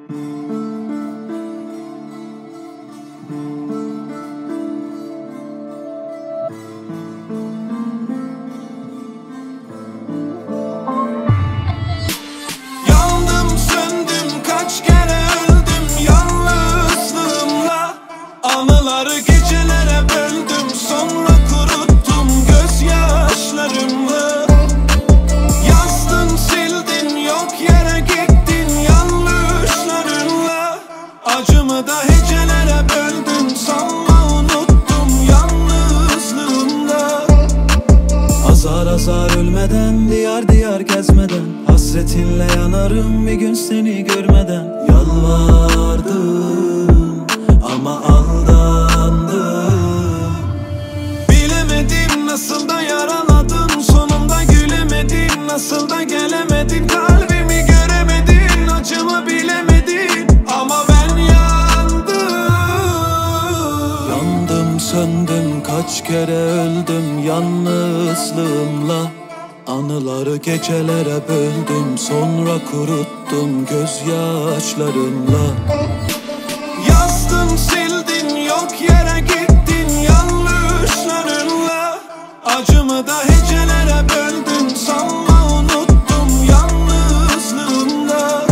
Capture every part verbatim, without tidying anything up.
Yandım söndüm kaç kere öldüm yalnızlığımla. Anıları gecelere böldüm, sonra kuruttum gözyaşlarımla. Yazdın sildin, yok yere gittin yanlışlarınla. Acımı da hecelere böldün, sanma unuttum yalnızlığımda. Azar azar ölmeden, diyar diyar gezmeden, hasretinle yanarım bir gün seni görmeden. Yalvardım ama aldandım. Bilemedim nasıl da yaraladın, sonunda gülemedin. Nasıl da gelemedin, kalbimi göremedin. Acımı bilemedin ama ben yandım. Yandım söndüm kaç kere öldüm yalnızlığımla. Anıları gecelere böldüm, sonra kuruttum gözyaşlarımla. Yazdın sildin, yok yere gittin yanlışlarınla. Acımı da hecelere böldün, sanma unuttum yalnızlığımda.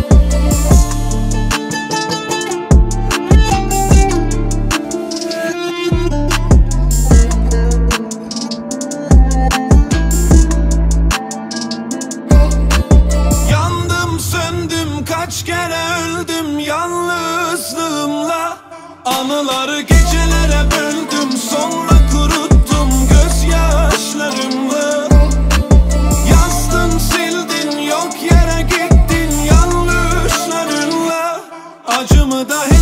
Kaç kere öldüm yalnızlığımla. Anıları gecelere böldüm, sonra kuruttum gözyaşlarımla. Yazdın sildin, yok yere gittin yanlışlarınla. Acımı da